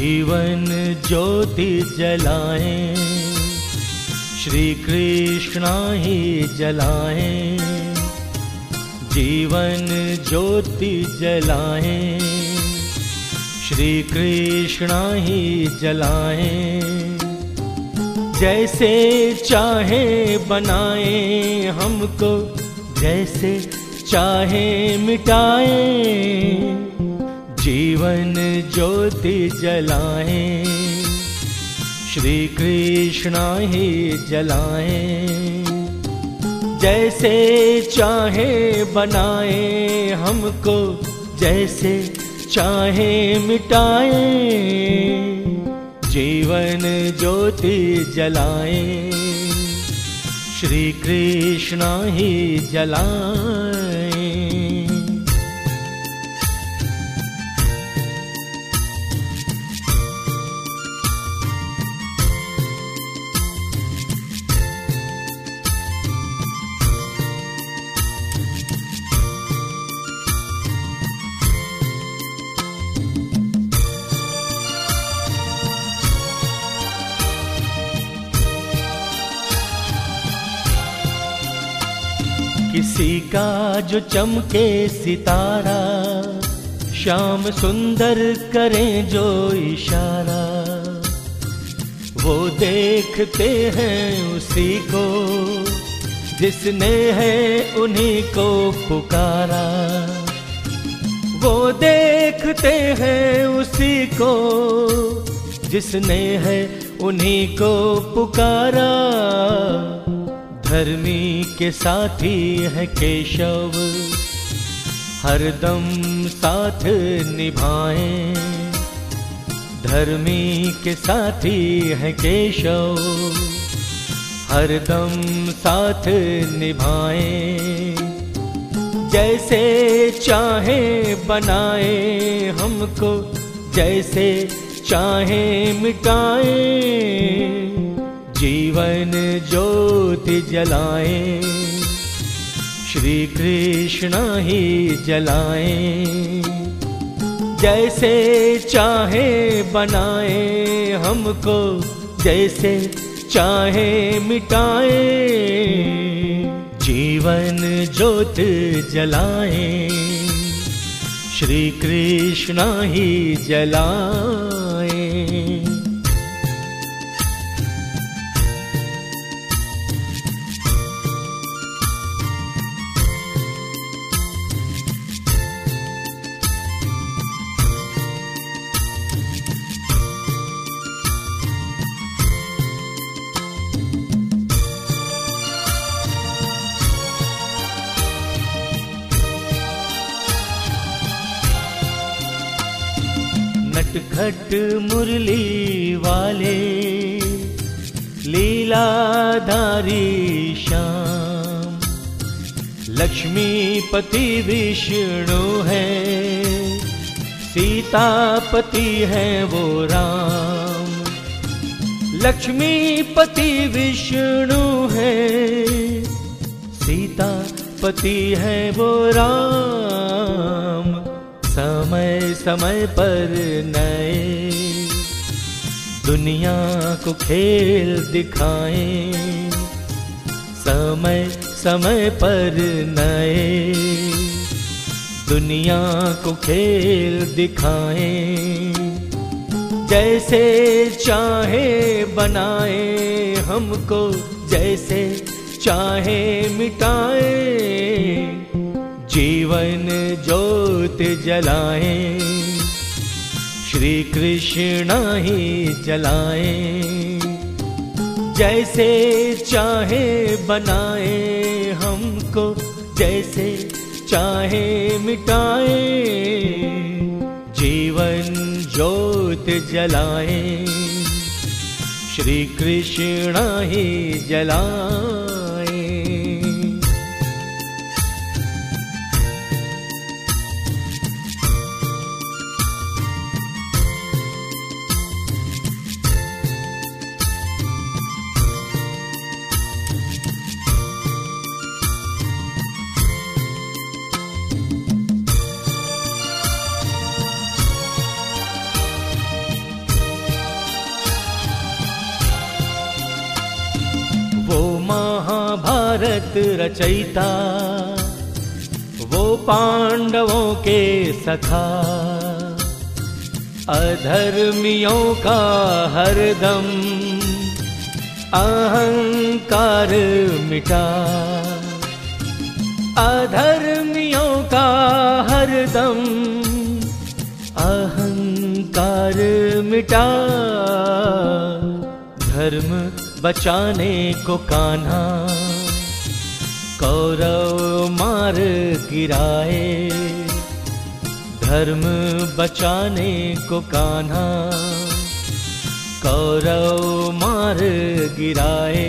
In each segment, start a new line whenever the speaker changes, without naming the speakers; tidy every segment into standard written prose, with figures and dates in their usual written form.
जीवन ज्योति जलाएं, श्री कृष्णा ही जलाएं। जीवन ज्योति जलाएं, श्री कृष्णा ही जलाएं। जैसे चाहे बनाएं हमको, जैसे चाहे मिटाएं। जीवन ज्योति जलाएं, श्री कृष्णा ही जलाएं। जैसे चाहे बनाएं हमको, जैसे चाहे मिटाएं। जीवन ज्योति जलाएं, श्री कृष्णा ही जलाएं। किसी का जो चमके सितारा, श्याम सुंदर करें जो इशारा। वो देखते हैं उसी को, जिसने है उन्हीं को पुकारा। वो देखते हैं उसी को, जिसने है उन्हीं को पुकारा। धर्मी के साथी है केशव, हरदम साथ निभाएं। धर्मी के साथी है केशव, हरदम साथ निभाएं। जैसे चाहे बनाए हमको, जैसे चाहे मिटाएं। जीवन ज्योति जलाएं, श्री कृष्णा ही जलाएं। जैसे चाहे बनाए हमको, जैसे चाहे मिटाएं। जीवन ज्योति जलाएं, श्री कृष्णा ही जलाएं। नटखट मुरली वाले लीलाधारी श्याम, लक्ष्मीपति विष्णु है, सीतापति है वो राम। लक्ष्मीपति विष्णु है, सीतापति है वो राम। समय समय पर नए दुनिया को खेल दिखाएं। समय समय पर नए दुनिया को खेल दिखाएं। जैसे चाहे बनाए हमको, जैसे चाहे मिटाएं। जीवन ज्योति जलाएं, श्री कृष्णा ही जलाएं। जैसे चाहे बनाए हमको, जैसे चाहे मिटाएं। जीवन ज्योति जलाएं, श्री कृष्णा ही जलाएं। महाभारत रचयिता, वो पांडवों के सखा, अधर्मियों का हरदम अहंकार मिटा, अधर्मियों का हरदम अहंकार मिटा। धर्म बचाने को कान्हा कौरव मार गिराए, धर्म बचाने को कान्हा कौरव मार गिराए।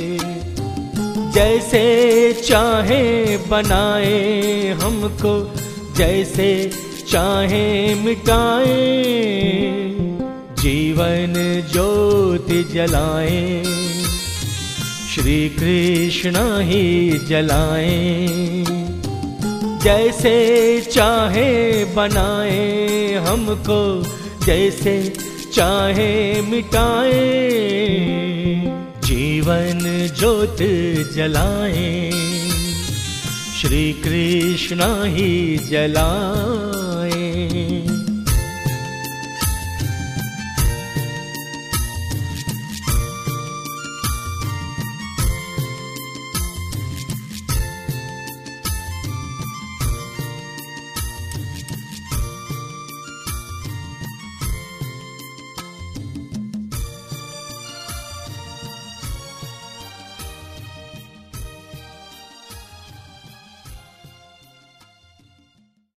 जैसे चाहे बनाए हमको, जैसे चाहे मिटाए, जीवन ज्योति जलाए, श्री कृष्ण ही जलाए। जैसे चाहे बनाए हमको, जैसे चाहे मिटाए, जीवन ज्योत जलाए, श्री कृष्ण ही जलाए।